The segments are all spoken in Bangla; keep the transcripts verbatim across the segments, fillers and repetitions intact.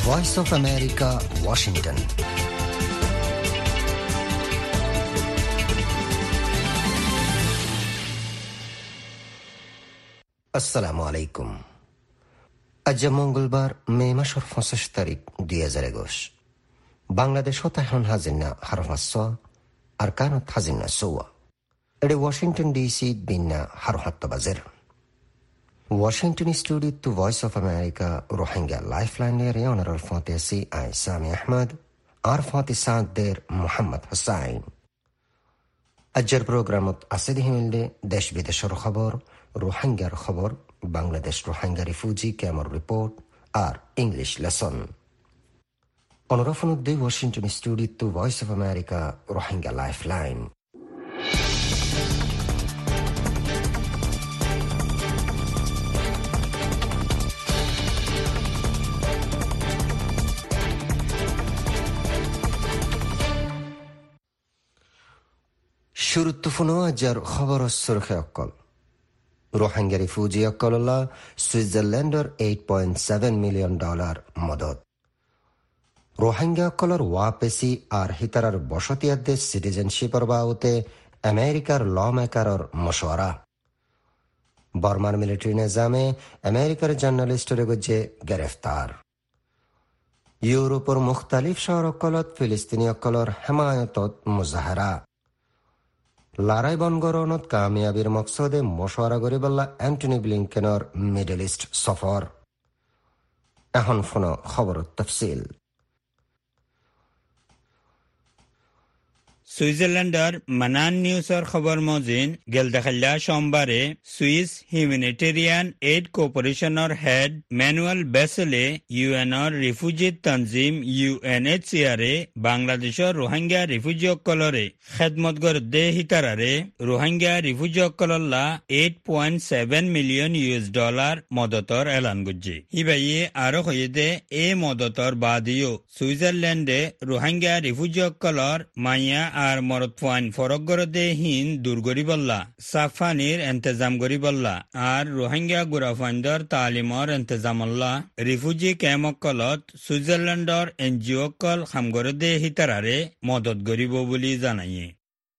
Voice of America, Washington. আসসালামু আলাইকুম। আজ মঙ্গলবার মে মাসের পঁচিশ তারিখ দুই হাজার একুশ। বাংলাদেশ এখন হাজিনা হারহাস আর কানত হাজিনা সৌয়া এটি ওয়াশিংটন ডিসি বিনা হারহাত্ত বাজের Washington studio to voice of America Rohingya লাইফলাইনের অনারল ফাতেসি আই সামি আহমদ আর ফাতে সাদের মোহাম্মদ হুসাইন। আজের প্রোগ্রামত আছে দিহিমিলে দেশ বিদেশের খবর, রোহিঙ্গার খবর, বাংলাদেশ রোহিঙ্গা রিফিউজি ক্যাম্পের রিপোর্ট আর ইংলিশ লেসন। অনুরফন উদ্দে Washington studio to voice of America Rohingya lifeline. শুরুত্তফুনো আজার খবর সুরখে অক্কল রোহিঙ্গা রিফিউজি অক্কল্লা সুইজারল্যান্ডের eight point seven million dollar মদত। রোহিঙ্গা অক্কলর ওয়াপেসি আর হিতারার বসতিয়াদের সিটিজেনশিপের বাউতে আমেরিকার ল মেকারর মশওয়ারা। বর্মার মিলিটারি নিজামে আমেরিকার জার্নালিস্টের গজ্জে গ্রেফতার। ইউরোপের মুখতালিফ শহর অক্কলত ফিলিস্তিনি অক্কলর হেমায়তত মুজাহারা। লড়াই বনগরণত কামিয়াবির মকসদে মশওয়ারা করিবল্লা অ্যান্টনি ব্লিংকেনের মিডল ইস্ট সফর। এখন ফোন খবর তফসিল। সুইজারল্যান্ডের মানান নিউজের খবর মজিন গেল দেখাল্লা সোমবারে সুইস হিউম্যানিটেরিয়ান এইড কর্পোরেশনের হেড ম্যানুয়েল বেসেলে ইউএনর রিফিউজি তনজিম ইউএনএইচসিআর এ বাংলাদেশের রোহিঙ্গা রিফিউজি অকলরে খেদমত গড়ে হিতারারে রোহিঙ্গা রিফিউজি অকলল্লা eight point seven million US dollar মদতর এলান করছে। ইবাইয়ে আরো হইতে এ মদতর বাদিও সুইজারল্যান্ডে রোহিঙ্গা রিফিউজি অকলর মাইয়া আর মরদ ফাইন ফরক গরদে হিন দূর করি বললা, সাফানির এন্তেজাম করি বললা আর রোহিঙ্গা গুরাফাইন্দর তালিমর এন্তেজামল্লা রিফিউজি ক্যাম্পকলত সুইজারল্যান্ডর এনজিও কল খামগরদে হিতারারে মদত করিব বলি জানাইয়ে।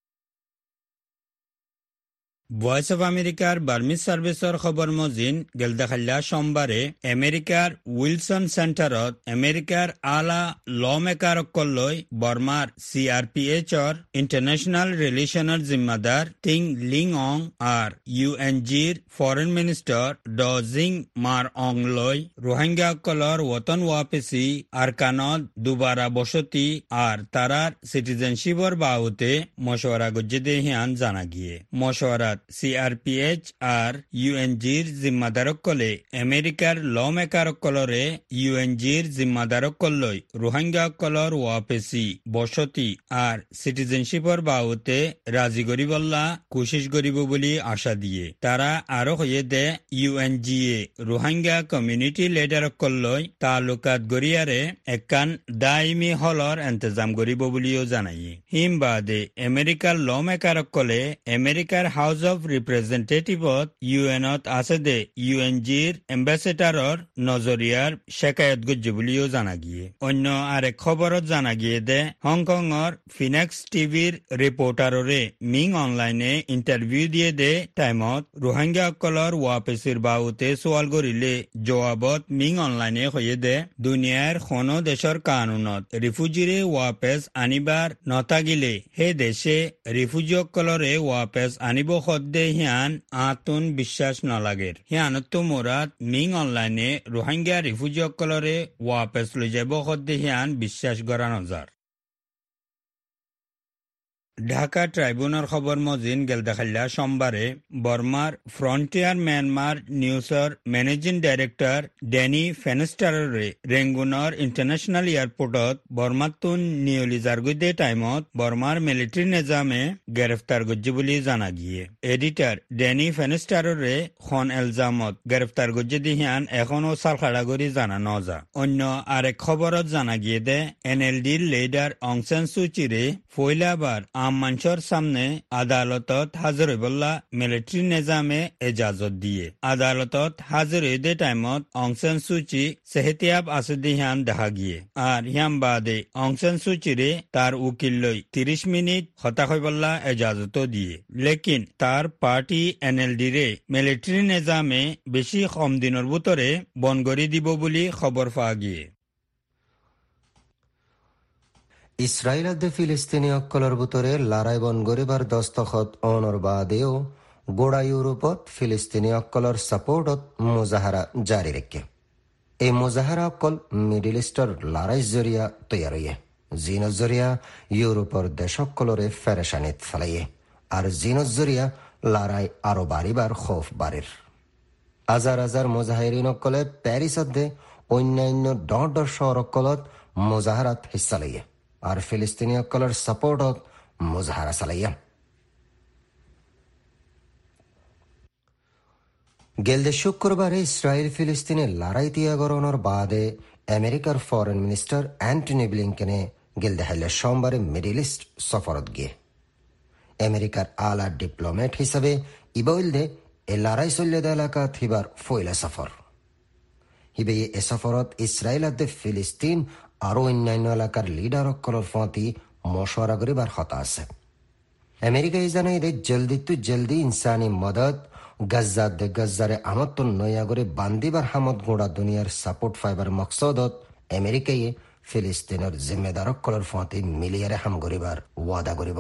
ভয়েস অফ আমেরিকার বার্মিজ সার্ভিসের খবর মজিন গেল দেখাল্লা সোমবারে আমেরিকার উইলসন সেন্টারত আমেরিকার আলা ল মেকার কল্লই বর্মার সিআরপিএচর ইন্টারন্যাশনাল রিলেশনের জিম্মাদার টিং লিং অং আর ইউএনজির ফরেন মিনিস্টার ড জিং মার অং লই রোহিঙ্গা কলর ওতন ওয়াপেসি আর কানত দুবারা বসতি আর তারার সিটিজেনশিপর বাউতে মশওয়ারা গজ্জে দেহিয়ান জানা গিয়ে। মশওয়ারা সিআরপিএইচ আর ইউএনজির জিম্মাদারক কলে আমেরিকার ল মেকার কলরে ইউএনজির জিম্মাদারক কল্লই রোহিঙ্গা কলর ওয়াপেসি বসতি আর সিটিজেনশিপর বাউতে রাজি করিবল্লা কোশিশ করিব বলি আশা দিয়ে। তারা আরো হয়ে দে ইউএনজিএ রোহিঙ্গা কমিউনিটি লিডারক কল্লই তালুকাত গড়িয়ারে একান দাইমি হলর এন্তেজাম করিব বলিও জানাই। হিম বাদে আমেরিকার ল মেকার কলে আমেরিকার হাউস অফ রিপ্রেজেন্টেটিভত ইউএনত আছে দে ইউএনজির এম্বাসেডারর নজরিয়ার শেকায়ত গজ্জে বলিও জানা গিয়ে। অন্য আরেক খবরত জানা গিয়ে দে হংকংর ফিনেক্স টিভির রিপোর্টাররে মিং অনলাইনে ইন্টারভিউ দিয়ে দে টাইমত রোহিঙ্গা অকলর ওয়াপেসির বাউতে সোয়াল করিলে জবাবত মিং অনলাইনে হয়ে দে দুনিয়ার কোনো দেশের কানুনত রিফিউজিরে ওয়াপেস আনিবার নতাগিলে হে দেশে রিফিউজি অকলরে ওয়াপেস আনিব খদ্দে হিয়ান আতুন বিশ্বাস নলাগের। হিয়ানত মোরাত মিং অনলাইনে রোহিঙ্গা রিফিউজি অকলরে ওয়াপেস লৈ যাব খদ্দে হিয়ান বিশ্বাস করা নজার। ঢাকা ট্রাইব্যুনাল খবর মজিন গেল দেখাল্লা সোমবারে বর্মার ফ্রন্টিয়ার মিয়ানমার নিউজের ম্যানেজিং ডাইরেক্টর ড্যানি ফেনস্টাররে রেঙ্গুনর ইন্টারন্যাশনাল এয়ারপোর্টত বর্মাতুন নিয়লি জারগুদে টাইমত বর্মার মিলিটারি নিজামে গ্রেফতার গজ্জে বলি জানা গিয়ে। এডিটর ড্যানি ফেনস্টাররে খন এলজামত গ্রেফতার গজ্জে দিহিয়ান এখনও সালখাড়াগরি জানা নজা। অন্য আরেক খবরত জানা গিয়ে দে এনএলডির লিডার অং সান সু চিরে ফয়লাবার আমানসর সামনে আদালতত হাজির হইবল্লা মিলিটারি নিজামে এজাজত দিয়ে আদালতত হাজির হইদে টাইমত অংসান সুচি সেহতিয়াব আসুদিহান দেখা গিয়ে আর হিয়াম বাদে অংসান সুচিরে তার উকিল লই তিরিশ মিনিট হতা হইবল্লা এজাজত দিয়ে লেকিন তার পার্টি এনএলডি রে মিলিটারি নিজামে বেশি কম দিনের ভিতরে বনগরি দিব বলি খবর পাওয়া গিয়ে ইসরায়েল আদে ফিলিস্তিনি অক্কলর ভিতরে লড়াই বন গরিবার দস্তখত অনর বাদেও গোড়া ইউরোপত ফিলিস্তিনি অক্কলর সাপোর্টত মুজাহারা জারি রেখে এই মুজাহারা অক্কল মিডিল ইস্টর লড়াই জরিয়া তৈয়ার হইয়ে জিনজ জরিয়া ইউরোপর দেশ অক্কলরে ফেরেশানিত ফেলাইয়ে আর জিনজ জরিয়া লড়াই আরো বাড়িবার খোফ বাড়ির হাজার হাজার মুজাহিরিন অক্কলে প্যারিস অধ্যে অন্যান্য ডর ডর শহর অক্কলত মুজাহারাত হিস্সা লইয়ে আর ফিলিস্তিনি অক্কলের সাপোর্টত মুজাহারা চালাইয়া গেলদে শুক্রবারে ইসরায়েল ফিলিস্তিনে লড়াই তিয়াগরণের বাদে আমেরিকার ফরেন মিনিস্টার অ্যান্টনি ব্লিংকেনে গেলদে হাইলে সোমবারে মিডল ইস্ট সফরত গিয়ে আমেরিকার আলা ডিপ্লোমেট হিসাবে ইবইলদে এ লড়াই চল্যদ এলাকা থিবার ফয়লা সফর হিবে এ সফরত ইসরায়েল আদে ফিলিস্তিন আরো অন্যান্য এলাকার লিডার অক্কলর ফতি মশওয়ারা করিবার হতা আছে আমেরিকা এই জানাই দে জলদি তু জলদি ইনসানি মদত গজ্জাদ দে গজ্জারে আমত নয়া করে বান্দিবার হামদ গোড়া দুনিয়ার সাপোর্ট ফাইবার মকসদত আমেরিকায় ফিলিস্তিনের জিম্মেদার অক্কলর ফতি মিলিয়ারে হাম করিবার ওয়াদা করিব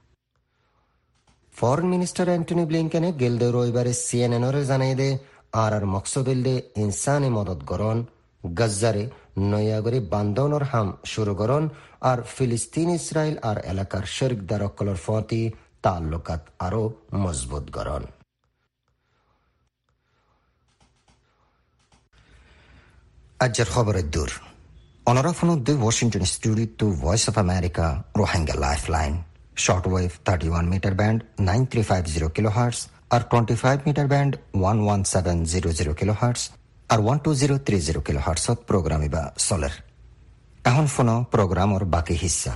ফরেন মিনিস্টার অ্যান্টনি ব্লিংকেনে গেলদে রবিবারে সিএনএনরে জানাই দে আর আর মকসদ হইলে ইনসানি মদত গরণ গজ্জারে নয়াগরি বান্দনর হাম শুরু করন আর ফিলিস্তিন ইসরায়েল আর এলাকার শরিকদার অক্কলর ফতি তাল্লুকাত আরো মজবুত করন আজকের খবরের দূর অনরাফন উদ্দে Washington studio to voice of America Rohingya lifeline shortwave thirty one metre band nine three five zero kilo hertz আর twenty five metre band one one seven zero zero kilo hertz আর one two zero three zero kilo হার্টসত প্রোগ্রাম ইবা চলের এখন ফোন প্রোগ্রামর বাকি হিস্সা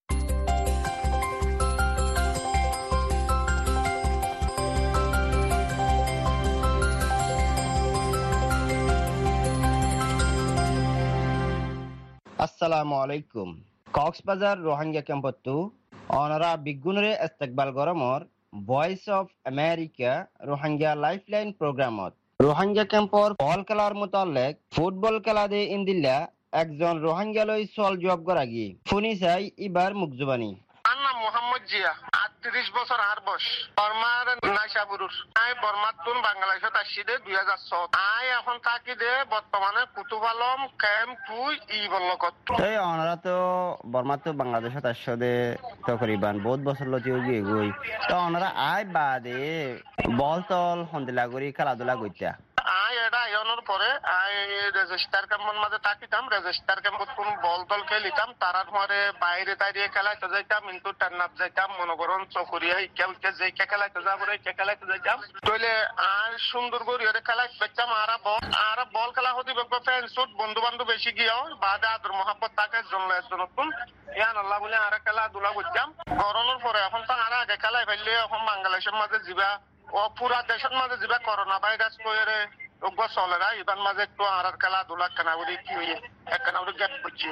আসসালামু আলাইকুম কক্সবাজার রোহিঙ্গা ক্যাম্পতো অনরা বিগুনরে ইস্তেকবাল গরমর voice of America Rohingya lifeline প্রোগ্রামত রোহিঙ্গা ক্যাম্পর বল খেলার মোতালেক ফুটবল খেলা দে ইন্দিল্লা একজন রোহিঙ্গা লই সল জব করাগি ফুনি চাই ইবার মুখজুবানি আন্না মোহাম্মদ জিয়া আটত্রিশ বছর আর বয়স বর্মার নাইসাবুরুর আই বর্মাতুন বাংলাদেশত আসছি দে দুই হাজার ছয় আই এখন থাকি দে বর্তমানে কুতুব আলম ক্যাম্প টুই ই বল্লকত এই অনরা তো বর্মাতো বাংলাদেশত আসছে দে তকরিবান বহুত বছর লতি গিয়ে গই তো অনরা আই বাদে বল তল হন্দিলা করি খেলাধুলা কইতা আই এটা আইনের পরে আই রেজিস্টার ক্যাম্পের মাঝে থাকিতাম রেজিস্টার ক্যাম্পত কোন বল টল খেলিতাম তারার পরে বাইরে তাইরে খেলাইতে যাইতাম কিন্তু টান্নাত যাইতাম মনে করুন চকরিয়া কেউ কে যে খেলাইতে যাবো রে কে খেলাইতে যাইতাম তইলে আর সুন্দর করে খেলাইতে পারতাম আর বল আর বল খেলা হতে ফ্যান শুট বন্ধু বান্ধব বেশি গিয়েও বাদে আদর মহাব্বত থাকে জন্য নতুন ইয়ান আল্লাহ বলে আর খেলাধুলা করতাম করোনার পরে এখন তো আর আগে খেলাই ফেললে এখন বাংলাদেশের মাঝে যাবা ও পুরা দেশের মাঝে যাবা করোনা ভাইরাস কইরে ওগো চলেরা ইবান মাঝে একটু আর খেলাধুলা কেনা বলি কি হইয়ে একখানা বলি গ্যাপ করছি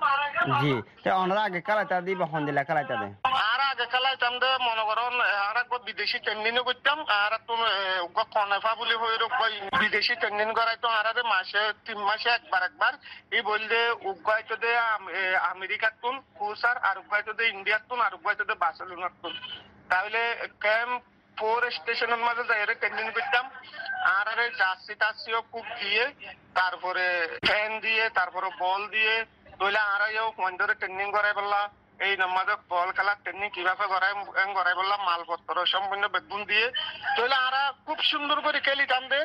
জি তো অনরা আগে খেলাইতা দিব হন্দিলা খেলাইতা দে আর আগে খেলাইতাম দে মনে করেন আর একবার বিদেশি ট্রেনিংও করতাম আর তুমি কনেফা বলি হয়ে বিদেশি ট্রেনিং করাইতো আর মাসে তিন মাসে একবার একবার এই বললে উগাইতো দে আমেরিকার তুন কুসার আর উগাইতো দে ইন্ডিয়ার তুন আর উগাইতো দে বার্সেলোনার তুন তাহলে ক্যাম্প ফোর স্টেশনের মাঝে যাই ট্রেনিং করতাম আর আরে জার্সি টার্সিও খুব দিয়ে তারপরে ফ্যান দিয়ে তারপরে বল দিয়ে তইলে আর মন্দিরে ট্রেনিং করাই বললা এই নামাজে বল খেলার ট্রেনিং কিভাবে করাই করাই বললাম মালপত্র সম্পূর্ণ বেতন দিয়ে তইলে আর খুব সুন্দর করে খেলিতাম দে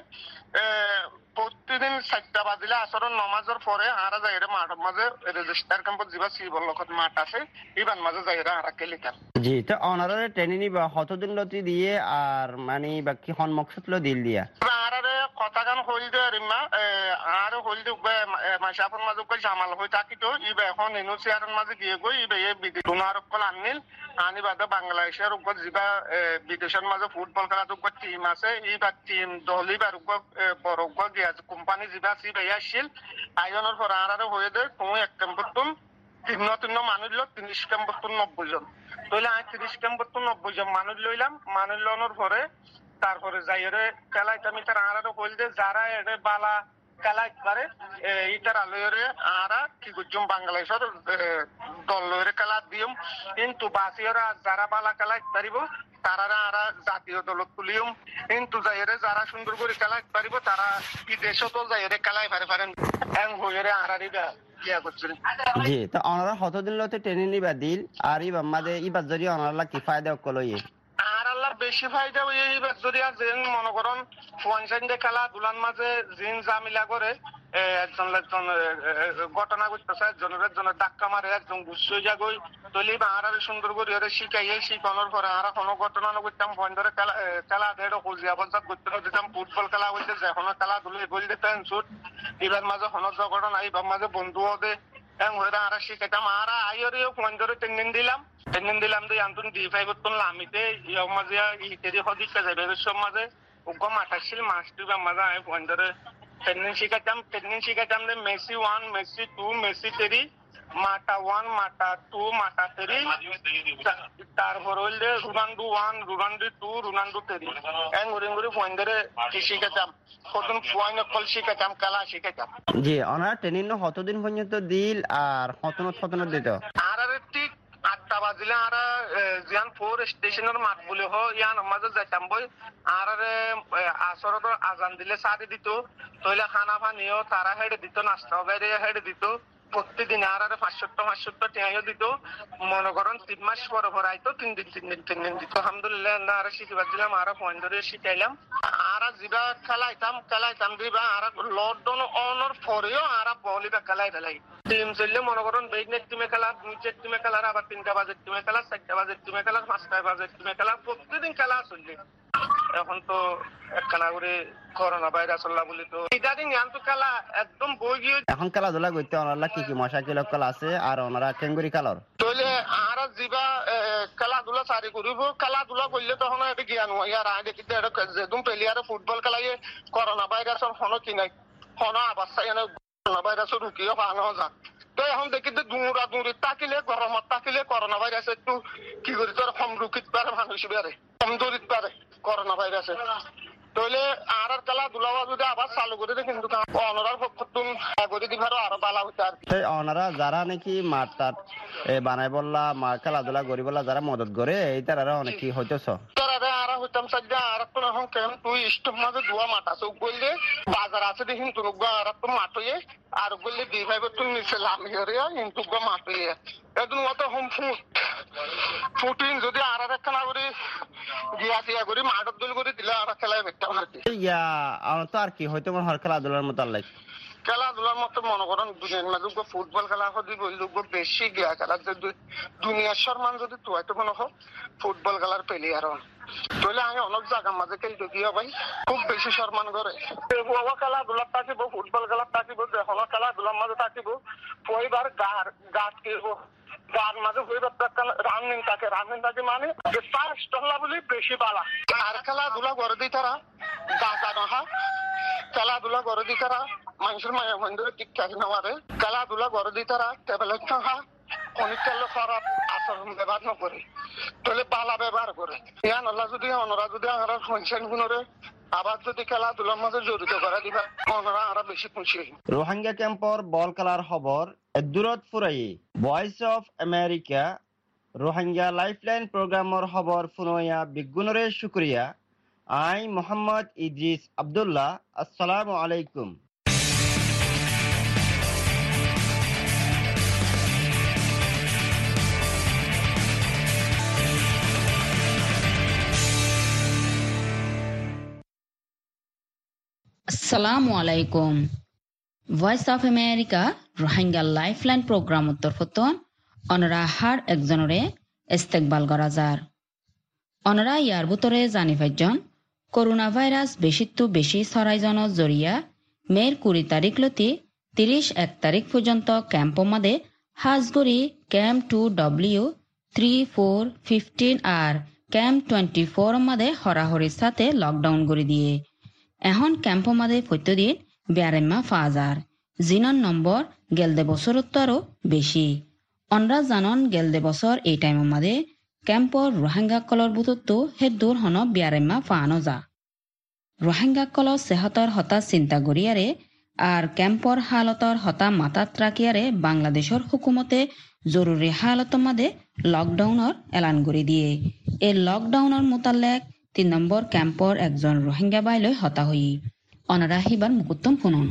প্রতিদিন চারটা বাজিলে আসরের নমাজের পরে আর যাই মাঠের মাঝে রেজিস্টার ক্যাম্পত যা সি বল্লখত মাঠ আছে ইবান মাঝে যাই আর খেলিতাম জি তো অনারে ট্রেনিং নিবা কতদিন লতি দিয়ে আর মানে বাকি হন মকসদ লো দিল দিয়া আর কত কথাগান হইল রিমা আর হইল মাসাফর মাঝে জামাল হয়ে থাকি তো ইবে এখন ইউনিভার্সিটির মাঝে গিয়ে গই ইবে বিদেশ কল আনিল আনি বাদে বাংলাদেশের উপর যা বিদেশের মাঝে ফুটবল খেলার উপর টিম আছে এইবার টিম দল এবার বড় গিয়ে কোম্পানি যা সিবে আসছিল আয়োজনের পর আর হয়ে দেয় তুমি এক কেম্পর তিন তিন মানুষ লো তিরিশ কেম্পর নব্বই জন তাহলে আমি তিরিশ কেম্পর নব্বই জন মানুষ লইলাম মানুষ লওয়ার পরে তারপরে যাই খেলাইতে আমি তার আরো বলতে যারা এদের বালা খেলাইতে পারে ইটার আলোরে আরা কি করছুম বাংলাদেশের দল লইরে খেলা দিম কিন্তু বাসিওরা যারা বালা খেলাইতে পারিব তারা আরা জাতীয় দল তুলিম কিন্তু যাইরে যারা সুন্দর করে খেলাইতে পারিব তারা বিদেশও তো যাইরে খেলাই পারে পারেন এং হইরে আরারিবা ইয়া করছেন জি তো ওনারা কতদিন লতে ট্রেনিং নিবা দিল আর ইবা মাদে ইবা জরি ওনারা কি ফায়দা কলই আর আল্লাহ বেশি ফায়দা ওই এইবার যদি যেন মনে করেন পঞ্চায়েত খেলা দুলান মাঝে জিন জামিলা করে একজন একজন ঘটনা করতেছে একজনের একজনের ধাক্কা মারে একজন গুছিয়ে যাগই তলি বা আর সুন্দর করে শিখাইয়ে শিখানোর পরে আর কোনো ঘটনা না করতাম বন্ধরে খেলা খেলা দেড় হলজিয়া পঞ্চায়েত করতে দিতাম ফুটবল খেলা হইতে যে কোনো খেলা ধুলে বল দিতেন ছুট এবার মাঝে হনজ ঘটনা এইবার মাঝে বন্ধুও দে আর শিখাইতাম আর আইরিও বন্ধরে ট্রেনিং দিলাম ট্রেনিং দিলাম দিয়ে আন্তন ডি ফাইভ লামিতে ইয়র মাঝে ইত্যাদি হদিকা যাবে সব মাঝে উগ্র মাঠাছিল মাস দুবার মাঝে আমি বন্ধরে ট্রেনিং শিখাইতাম ট্রেনিং শিখাইতাম যে Messi one Messi two Messi three Mata one Mata two Mata three তারপর হইলে Ronaldo one Ronaldo two Ronaldo three এং ঘুরে ঘুরে বন্ধরে শিখাইতাম প্রথম পয়েন্ট কল শিখাইতাম খেলা শিখাইতাম জি ওনারা ট্রেনিং কতদিন পর্যন্ত দিল আর কতন কতন দিত আর আর ঠিক আটটা বাজিলে আর জিয়ান ফোর স্টেশনের মাঠ বলে হো ইয়ান মাঝে যাইতাম বই আর আসর আজান দিলে সারি দিত তইলে খানা পানিও তারা হেডে দিত নাস্তা বাইরে হেডে দিত প্রতিদিন আর আর পাঁচশোটা পাঁচশোটা টিয়াইও দিত মনে করেন তিন মাস পরে পরে আইতো তিন দিন তিন দিন তিন দিন দিত আলহামদুলিল্লাহ আর শিখিবার দিলাম আর পয়েন্ট ধরে শিখাইলাম আর যা খেলাইতাম খেলাইতাম দিবা আর লকডাউন অনর পরেও আর বলিবা খেলাই ফেলাই টিম চললে মনে করেন বেগনেট টিমে খেলা নিচের টিমে খেলার আবার তিনটা বাজের টিমে খেলা চারটা বাজের টিমে খেলা পাঁচটা বাজের টিমে খেলা প্রতিদিন খেলা চললে এখন তো একখানা করে করোনা ভাইরাস হল্লা বলি তো ইদারিং তো খেলা একদম বই গিয়ে এখন খেলাধুলা করতে ওনারা কি কি মশাকিল খেলা আছে আর ওনারা কেঙ্গুরি খেলার তইলে আর যা খেলাধুলা চারি করিব খেলাধুলা করলে তখন এটা জ্ঞান ইয়ার আগে কিন্তু যেদম প্লেয়ারে ফুটবল খেলাই করোনা ভাইরাসের হনো কি নাই হনো আবার চাই করোনা ভাইরাসের ঢুকিও পানো যাক তো এখন দেখি যে দূরা দূরি তাকিলে গরমত তাকিলে করোনা ভাইরাস একটু কি করি তোর কম রুকিত পারে মানুষ বেড়ে কম দূরিত পারে করোনা ভাইরাসে তইলে আর খেলাধুলা যদি আবার চালু করে দেয় কিন্তু অনারার পক্ষতুন করে দিবারও আরো ভালো হইতে আর কি ওনারা যারা নাকি মাঠ টাট বানাই বললা খেলাধুলা করি বললা যারা মদত করে এই তারা অনেক কি হইতেছ তারা আর হইতাম সাজ্জা আর তো এখন কেন তুই স্টপ মাঝে দুয়া মাঠ আছে বললে বাজার আছে দেখিন তুই আর তো মাঠ হয়ে আর বললে দুই ভাই তুই নিচে লামি হরে কিন্তু মাঠ হয়ে একদম অত হোম ফুট ফুটিং যদি আর একখানা করে গিয়া টিয়া করে মাঠত দল করে দিলে আর খেলায় বেরতাম আর কি ইয়া আমার তো আর কি হয়তো মনে হয় খেলাধুলার মতো আল্লাহ খেলাধুলার মতো মনে করেন দুনিয়ার মাঝে ফুটবল খেলা যদি বললো বেশি গিয়া খেলা দুনিয়ার সম্মান যদি তুই তো মনে হোক ফুটবল খেলার প্লেয়ার তাহলে আমি অনেক জায়গার মাঝে খেলতে গিয়ে ভাই খুব বেশি সম্মান করে খেলাধুলার থাকিব ফুটবল খেলার থাকিব যে কোনো খেলাধুলার মাঝে থাকিব পরিবার গার গাছ কিনবো গান মাঝে হইবার রানিং থাকে রানিং থাকে মানে ফার্স্ট হল্লা বলি বেশি বালা আর খেলাধুলা করে দিই তারা গাছা নহা খেলাধুলা করে দিই তারা মানুষের মায়া বন্ধুরে টিকা নেওয়ারে খেলাধুলা করে দিই তারা টেবলেট নহা অনেক খেলো খারাপ আচরণ ব্যবহার নকরে তাহলে বালা ব্যবহার করে ইয়ান আল্লাহ যদি ওনারা যদি আমরা ফাংশন গুণরে আবার যদি খেলাধুলার মাঝে জড়িত করে দিবা ওনারা আরো বেশি খুশি রোহিঙ্গা ক্যাম্পর বল খেলার খবর দূরত ফুরাই voice of America Rohingya lifeline প্রোগ্রামর খবর ফুনয়া বিগুণরে শুক্রিয়া আই মোহাম্মদ ইদ্রিস আব্দুল্লাহ আসসালামু আলাইকুম আসসালামু আলাইকুম voice of America Rohingya lifeline program তরফতন অনরা হার একজনরে ইস্তেকবাল করা যার অনরা ইয়ার ভিতরে জানি পাইজন করোনা ভাইরাস বেশিত্ব বেশি ছড়াইজনৰ জৰিয়া মেৰ কুড়ি তাৰিখ লতি ত্ৰিশ এক তাৰিখ পৰ্যন্ত ক্যাম্প মাদে হাজগড়ি camp two W three four fifteen আর ক্যাম্প টুয়েন্টি ফোর মাদে হরাহরির সাথে লকডাউন করে দিয়ে এখন ক্যাম্প মাদে প্রত্যেকদিন ব্যারেম্মা ফাজার জিনন নম্বর গেলদে বছরত্ব আরো বেশি অনরা জানন গেলদে বছর এই টাইম মাদে ক্যাম্পর রোহিঙ্গা কলর বুতত্ব হে দূর হন ব্যারেম্মা ফানো যা রোহিঙ্গা কলর সেহতর হতা চিন্তা করিয়ারে আর ক্যাম্পর হালতর হতা মাথাত রাখিয়ারে বাংলাদেশের হুকুমতে জরুরি হালত মাদে লকডাউনের এলান করে দিয়ে এই লকডাউনের মোতালেক তিন নম্বর ক্যাম্পর একজন রোহিঙ্গা বাইলৈ হতা হই অনারা হিবার মুকুত্তম শুনুন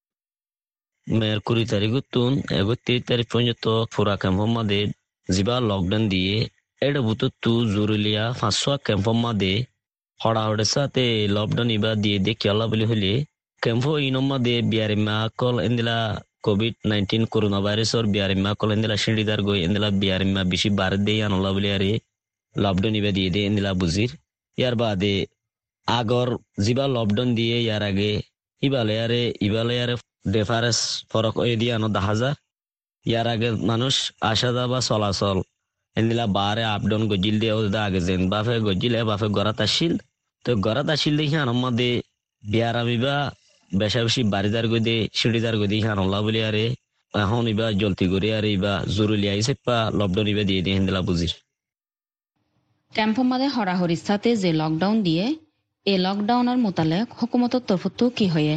মের কুড়ি তারিখ তুন একত্রিশ তারিখ পর্যন্ত পুরা ক্যাম্প মাদে যিবা লকডাউন দিয়ে এটা বুতু জরুলিয়া পাঁচশো ক্যাম্প মাদে হড়াহড়ের সাথে লকডাউন ইবা দিয়ে দেখি আল্লাহ বলি হলে ক্যাম্প ইনম মাদে বিয়ারিমা কল এন্দিলা কোভিড নাইন্টিন করোনা ভাইরাসর বিয়ারিমা কল এন্দিলা সিঁড়িদার গই এন্দিলা বিয়ারিমা বেশি বারে দেই আনল্লাহ বলি আরে লকডাউন ইবা দিয়ে দে এন্দিলা বুঝির ইয়ার বাদে আগর যিবা লকডাউন দিয়ে ইয়ার আগে ইবালে আরে ইবালে আরে ডিফারেন্স ফরক হয়ে দিয়ে আনো দেখা যায় ইয়ার আগে মানুষ আসা যাওয়া চলাচল এন্দিলা বারে আপ ডাউন গজিল দিয়ে ওদের আগে যেন বাফে গজিল বাফে গড়াত আসিল তো গড়াত আসিল দেখি আনম মাদে বিয়ার আমিবা বেশা বেশি বাড়িদার গই দে সিঁড়িদার গই দেখি আনল্লাহ বলি আরে এখন ইবা জলতি করে আর ইবা জরুরি আইসে পা লকডাউন ইবা দিয়ে দিয়ে এন্দিলা বুঝির ক্যাম্প মাদে হরাহরির সাথে যে লকডাউন দিয়ে এই লকডাউনের মোতালেক হুকুমতের তরফতো কি হয়ে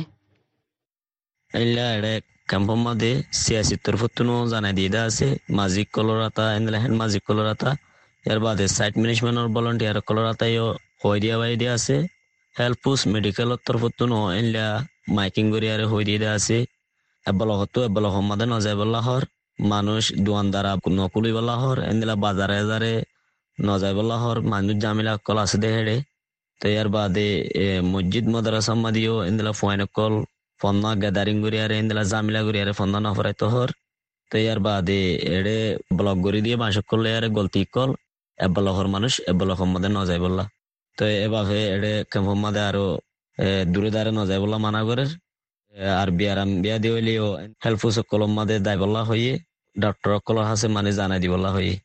এলা এড়ে ক্যাম্প মাদে সিয়াসি তরফতো জানাই দিয়ে দেওয়া আছে মাজিক কলরাতা এন্দিলা হেন মাজিক কলরাতা এর বাদে সাইট ম্যানেজমেন্টর ভলান্টিয়ার কলরাতাইও হয়ে দিয়া বাই দিয়া আছে হেল্প পোস্ট মেডিকেলের তরফতো এনলা মাইকিং করে আর হয়ে দিয়ে দেওয়া আছে এবাল হতো এবাল হমাদে নজাই বল্লাহর মানুষ দোয়ানদারা নকুলি বল্লাহর এন্দিলা বাজারে বাজারে নজাই বল্লাহর মানুষ জামিলা কল আছে দে হেড়ে তো এর বাদে মসজিদ মাদ্রাসা মাদিও এন্দিলা ফোয়াইন কল ফন্না গ্যাদারিং করি আর এন্দিলা জামিলা করি আর ফন্না নফরাই তোহর তো এর বাদে এড়ে ব্লক করে দিয়ে বাসক করলে আর গলতি কল এবালহর মানুষ এবালহর মধ্যে নজাই বললা তো এভাবে এড়ে ক্যাম্প মাদে আরো দূরে দাঁড়ে নজাই বললা মানা করে আর বিয়ারাম বিয়া দিয়ে হইলেও হেল্প কলম মাদে দায় বললা হইয়ে ডক্টর কলর হাসে মানে জানাই দি বললা হইয়ে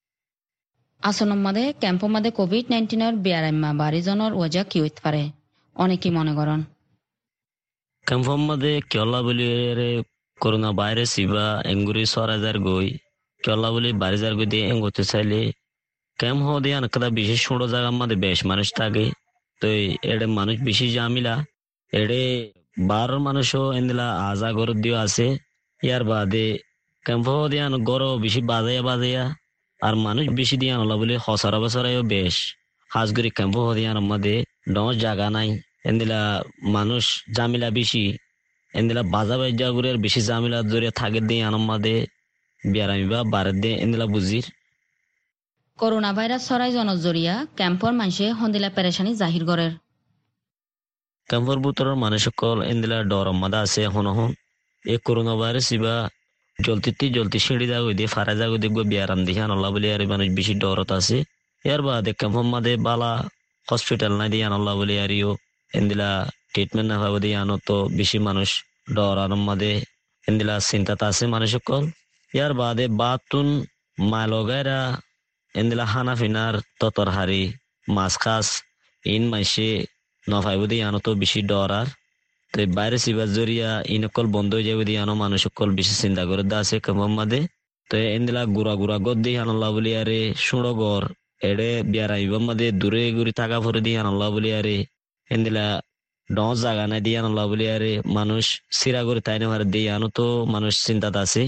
আসনম মাদে ক্যাম্প মাদে কোভিড নাইন্টিনের বিয়ারাম্মা বাড়িজনের ওজা কি হইতে পারে অনেকে মনে করেন ক্যাম্প মাদে কেলা বলি করোনা ভাইরাস ইবা এঙ্গুরি সরাজার গই কেলা বলি বাড়িজার গই দিয়ে এঙ্গুতে চাইলে ক্যাম্প হো দিয়ে আনকাদা বিশেষ ছোট জায়গা মাদে বেশ মানুষ থাকে তো এড়ে মানুষ বেশি জামিলা এড়ে বারোর মানুষও এন্দিলা আজা গরত দিও আছে ইয়ার বাদে ক্যাম্প হো দিয়ে আন গরো বেশি বাজাইয়া বাজাইয়া আর মানুষ বেশি দিয়ে আনলা বলে হসরা বসরাইও বেশ হাজগুড়ি ক্যাম্প হো দিয়ে আনার মধ্যে ডস জায়গা নাই এন্দিলা মানুষ জামিলা বেশি এন্দিলা বাজা বাজা করে বেশি জামিলা ধরে থাকে দিয়ে আনার মধ্যে বিয়ারামি বা বারের দিয়ে এন্দিলা বুঝির করোনা ভাইরাস ছড়াই জনের জরিয়া ক্যাম্পর মানুষে হন্দিলা পেরেশানি জাহির করের ক্যাম্পর ভিতরের মানুষ সকল এন্দিলা ডর মাদা আছে এখন এখন এই করোনা ভাইরাস ইবা জলতি জলতি সিঁড়ি যাগো দিয়ে ফারা যাগো দেখবো বিয়ারাম দেখি আনল্লাহ বলে আর মানুষ বেশি ডরত আছে এর বাদে ক্যাম্পর মাদে বালা হসপিটাল নাই দিয়ে আনল্লাহ বলে আরিও এন্দিলা ট্রিটমেন্ট না পাবো দিয়ে আনো তো বেশি মানুষ ডর আনম মাদে এন্দিলা চিন্তাতে আছে মানুষ সকল ইয়ার বাদে বাতুন মালগাইরা এন্দিলা হানা ফিনার ততর হারি মাছ খাস ইন মাইসে নফাইব দিয়ে আনো তো বেশি ডর আর তো বাইরে সিবার জরিয়া ইনকল বন্ধ হয়ে যাবে দিয়ে আনো মানুষ সকল বেশি চিন্তা করে দা আছে কেমন মাদে তো এন্দিলা গুড়া গুড়া গদ দিয়ে আনল্লাহ বলি আরে সুড়ো গর এড়ে বিয়ারাইব মাদে দূরে ঘুরি থাকা ভরে দিয়ে আনল্লাহ বলি আরে এন্দিলা ডস জাগা নাই দিয়ে আনল্লাহ বলি আরে মানুষ সিরা করে তাই নেওয়ার দিয়ে আনো তো মানুষ চিন্তাতে আছে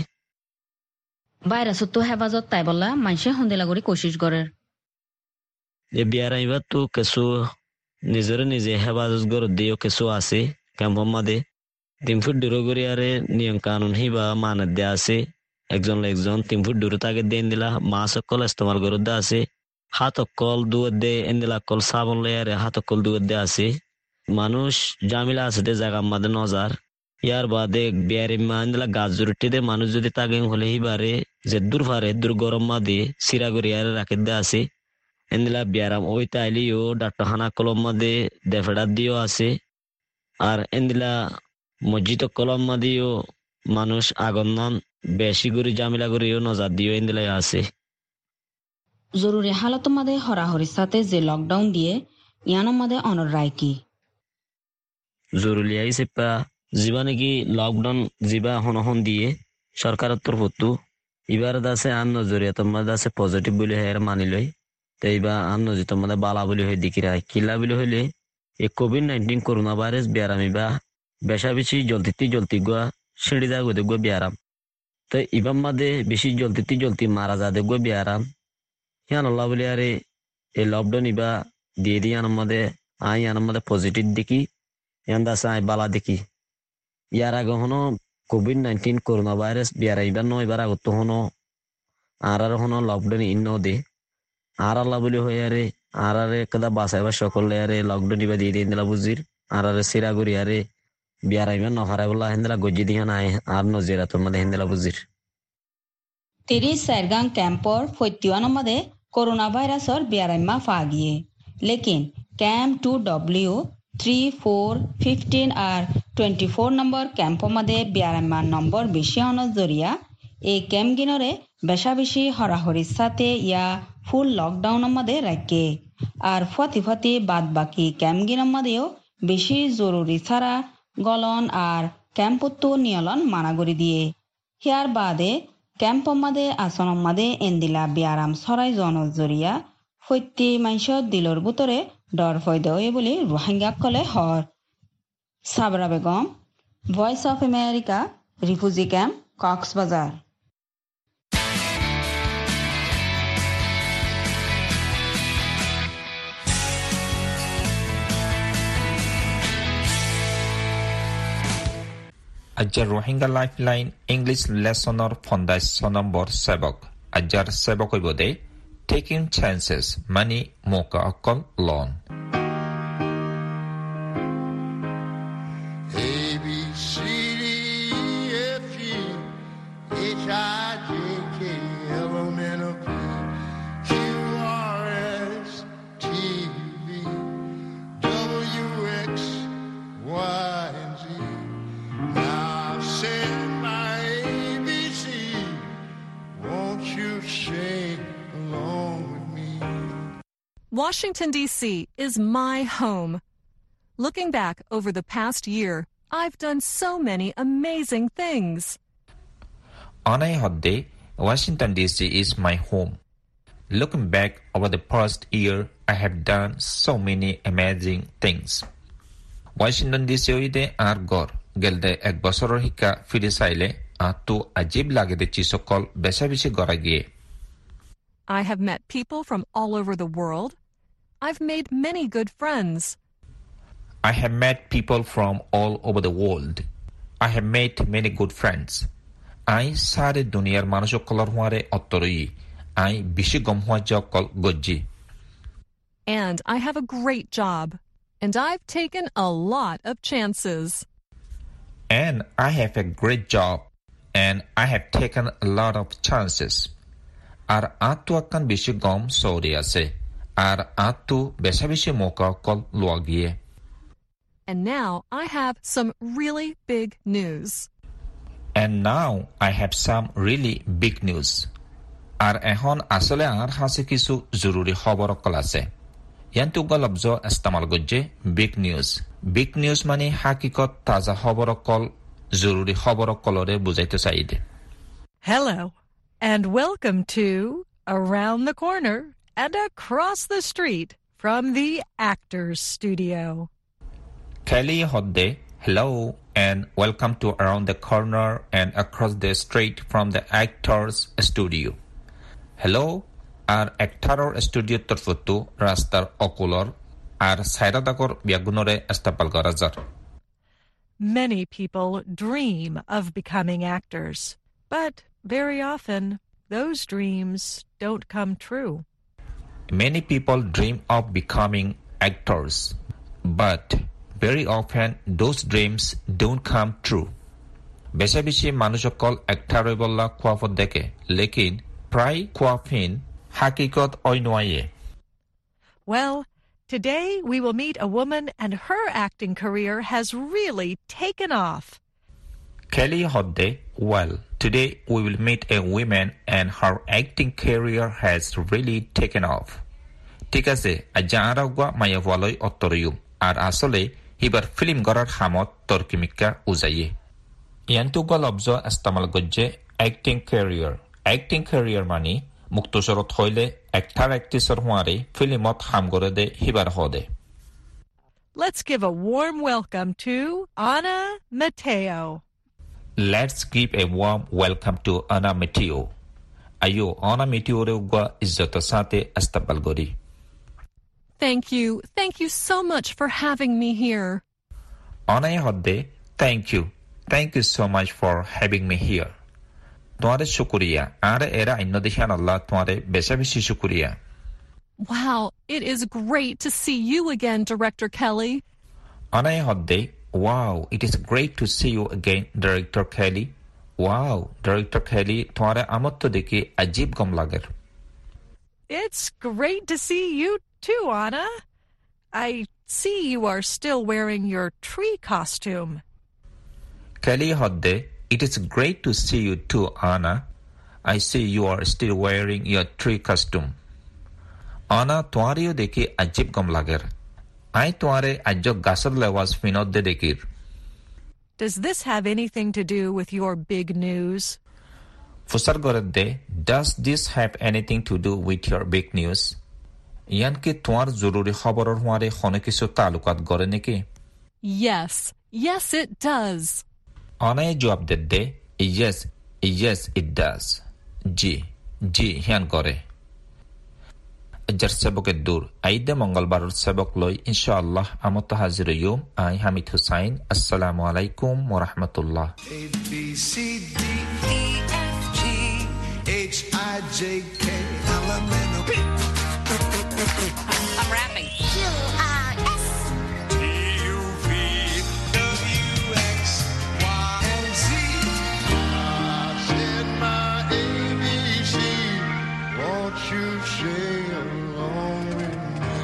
ভাইরাস তো হেফাজত তাই বললা মানুষে হন্দিলা করে কোশিশ করে এ বিয়ারাইবা তো কিছু নিজের নিজে হেফাজত করে দিও কিছু আছে ক্যাম্প মাদে তিন ফুট দূরে করে আরে নিয়ম কানুন হিবা মানত দেয়া আছে একজন একজন তিন ফুট দূরে তাকে দেন দিলা মাছ অকল ইস্তেমাল করে দেয়া আছে হাত অকল দুয়ার দে এন্দিলা কল সাবন লে আরে হাত অকল দুয়ার দে আছে মানুষ জামিলা আছে দে জায়গা মাদে নজার ইয়ার বাদে বিয়ারি মানদিলা গাছ জুড়ি দে মানুষ যদি তাকে হলে হিবারে যে দূর ফারে দূর গরম মাদে সিরা করে আর রাখে দে আছে এন্দিলা বিয়ারাম ওই তাইলিও ডাক্তার খানা কলম মাদে দেফেডার দিও আছে আর এন্দিলা মসজিদ কলম মাদিও মানুষ আগন্নন বেশি করে জামিলা করিও নজর দিও এন্দিলাই আছে জরুরি হালত মাদে হরাহরির সাথে যে লকডাউন দিয়ে ইয়ানোর মাদে অনর রায় কি জরুরি আইছে পা যিবা নাকি লকডাউন যিবা হনহন দিয়ে সরকারের তরফতো এবার আছে আন নজরিয়া তোমার আছে পজিটিভ বলে হের মানি লই তো এইবার আন নজি তোমার বালা বলে হয়ে দিকি রায় কিলা বলে হইলে এই কোভিড নাইন্টিন করোনা ভাইরাস বিয়ারামি বা বেশা বেশি জলতিতি জলতি গুয়া সিঁড়ি যা গোদে গুয়া বিয়ারাম তো ইবার মাদে বেশি জলতিতি জলতি মারা যা দে গুয়া বিয়ারাম ইয়ান আল্লাহ বলে আরে এই লকডাউন ইবা দিয়ে দিয়ে আনার মাদে আই আনার মাদে পজিটিভ দেখি ইয়ান দাসে আই বালা দেখি ইয়ার আগে হনো কোভিড নাইন্টিন করোনা ভাইরাস বিয়ারা ইবার নয় এবার আগত হনো আর আর হনো লকডাউন ইন দে আর আল্লাহ বলে হয়ে আরে আর আরে কদা বাসাইবার সকলে আরে লকডাউন ইবা দিয়ে দিয়ে দিলা বুঝির আর আরে সিরা করি আরে বিয়ারা ইবার নহারা বলা হেন্দেলা গজ্জি দিয়ে নাই আর নজিরা তোর মধ্যে হেন্দেলা বুঝির তিরিশ সাইরগাং ক্যাম্পর ফৈত্যুয়ানোর মাদে করোনা ভাইরাসর বিয়ারাইমা ফা গিয়ে লেকিন camp two W three four fifteen আর টুয়েন্টি ফোর নম্বর ক্যাম্পর মাদে বিয়ারাইমার নম্বর বেশি অনর জরিয়া এই ক্যাম্প গিনরে বেশা বেশি হরাহরির সাথে ইয়া ফুল লকডাউনের মাদে রাখে আর ফতি ফতি বাদ বাকি ক্যাম্প গিনের মাদেও বেশি জরুরি ছাড়া গলন আর ক্যাম্পতো নিয়লন মানাগরি দিয়ে হিয়ার বাদে ক্যাম্পর মাদে আসনের মাদে এন্দিলা বিয়ারাম সরাই জনর জরিয়া ফৈত্যি মাইশ দিলর বুতরে ডর ফয়দে বলে রোহিঙ্গা কলে হর Sabra Begum voice of America refugee camp Cox's Bazar Ajar Rohingya Lifeline English Lessoner Foundation Number Sebok Ajar Sebok Ibode Taking Chances Money Moka Akol Loan Washington, D C is my home. Looking back over the past year, I've done so many amazing things. On a hot day, Washington, D C is my home. Looking back over the past year, I have done so many amazing things. Washington, D C oide ar gor gelde ek bosoror hikka firi saile atu ajib lage de chisokol besha beshi gora giye. I have met people from all over the world. I've made many good friends. I have met people from all over the world. I have made many good friends. I sare duniyar manushokolor huare ottorui. I bishi gom hua jokol gojji. And I have a great job. And I've taken a lot of chances. And I have a great job. And I have taken a lot of chances. Ar atu akan bishi gom sori ase. Ar atu besha bishi moka kol luagie. And now I have some really big news. And now I have some really big news. Ar ehon asole ar hase kisu zururi khobor kol ase. Yantu golabzo istamal gojje big news. Big news mane hakikot taza khobor kol zururi khobor kolore bujaite chaide. Hello and welcome to Around the Corner and Across the Street from the Actors Studio. Kelly Hodde, hello and welcome to Around the Corner and Across the Street from the Actors Studio. Hello, our Actor Studio Torfutu Rastar Oculor, our Sairadakor Biagunore Estapalgarazar. Many people dream of becoming actors, but very often those dreams don't come true. Many people dream of becoming actors, but very often those dreams don't come true. Besha bishi manushokol actor bolla khwafot deke, lekin pray khwafin hakikot oinoye. Well, today we will meet a woman and her acting career has really taken off. Kelly Hodde, well, today we will meet a woman and her acting career has really taken off. ঠিক আছে, আজ আরগা মায়া বলই অত্তরিয়ুম আর আসলে হিবার ফিল্ম গড়ার হামত তর্কিমিকা উজাইয়ে ইয়ান্তুগা লব্জ ইস্তেমাল গজ্জে acting career. Acting career মানে মুক্তসরত হইলে একটার একটিসর হুয়ারে ফিল্মত হাম করে দে হিবার হদে. Let's give a warm welcome to Ana Mateo. Let's give a warm welcome to Ana Mateo. Ayo Ana Mateo re ugwa izzata sate astabal gori. Thank you. Thank you so much for having me here. Ana hodde, thank you. Thank you so much for having me here. Tuare shukriya. Are era inno dekhan Allah tuare besha beshi shukriya. Wow, it is great to see you again, Director Kelly. Ana hodde, wow, it is great to see you again, Director Kelly. Wow, Director Kelly, tuare amotto dekhi ajib gom lager. It's great to see you too, Ana. I see you are still wearing your tree costume. Kelly hodde, it is great to see you too, Ana. I see you are still wearing your tree costume. Ana, tuario dekhi ajib gom lager. I tuare ajo gasar lewas finod de dekir. Does this have anything to do with your big news? Fusar goredde, does this have anything to do with your big news? Yan ki tuar zururi khabaror huare khone kisu talukat gore neki? Yes, yes it does. Ana jawab dedde, yes, yes it does. Ji, ji hian gore. Ajar sabok dur aide mongolbar sabok loy inshallah amot hazir yom ay Hamid Hussain. Assalamu alaikum wa rahmatullah. A B C D E F G H I J K L M N O P. I'm rapping. Q R S T U V W X Y and Z. I said my A B C. Won't you say along with me?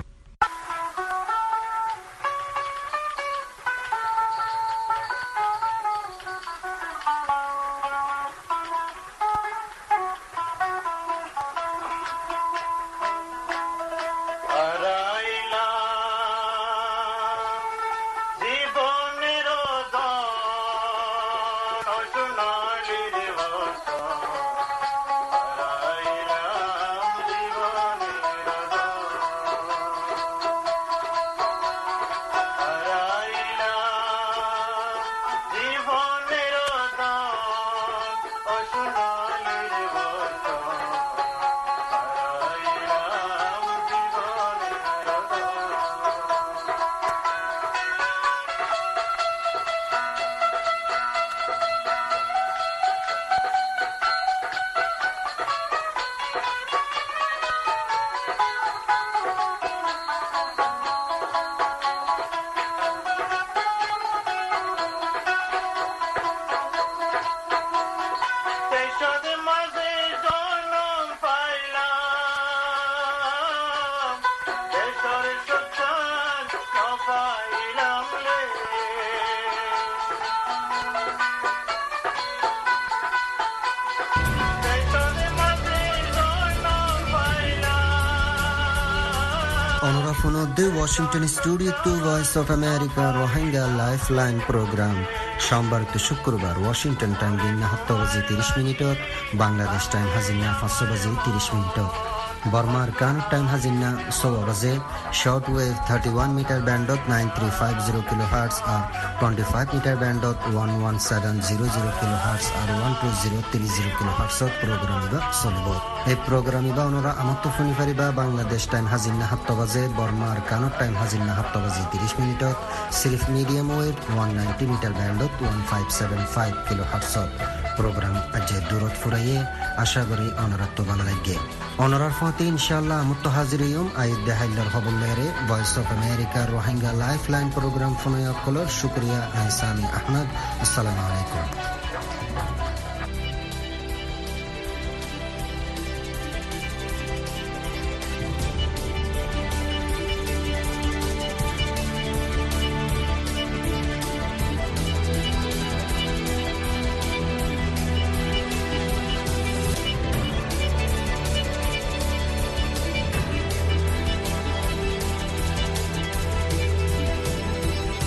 The Washington Studio to Voice of America Rohingya Lifeline Program সোমবার to শুক্রবার ওয়াশিংটন টাইম দিন সাতটা বাজে ত্রিশ মিনিটত বাংলাদেশ টাইম হাজিনা পাঁচটা বাজে ত্রিশ মিনিটত বর্মার কানুর টাইম হাজিনা ছয় বাজে শর্ট ওয়েভ thirty-one মিটার ব্যান্ডত nine three five zero kilohertz আর twenty-five মিটার ব্যান্ডত eleven seventeen hundred কিলোহার্টজ আর twelve thousand thirty কিলোহার্টজত প্রোগ্রাম ইবা চলিব এই প্রোগ্রাম ইবা ওনরা আমত শুনি পারিবা বাংলাদেশ টাইম হাজিনা সাতটা বাজে বর্মার কানুর টাইম হাজিনা সাতটা বাজে ত্রিশ মিনিটত সিরিফ medium wave one ninety metre ব্যান্ডত fifteen seventy-five কিলোহার্টজত প্রোগ্রাম আজ দূরত ফুরাইয়ে আশা করি ওনরা তো ভালো লাগে ওনরার ফতে ইনশাআল্লাহ আমত হাজির ইয়ম আইদ দেহাইলার খবরলেরে voice of America Rohingya lifeline program ফোনায়াত কলর শুকরিয়া আহসানি আহমদ আসসালামু আলাইকুম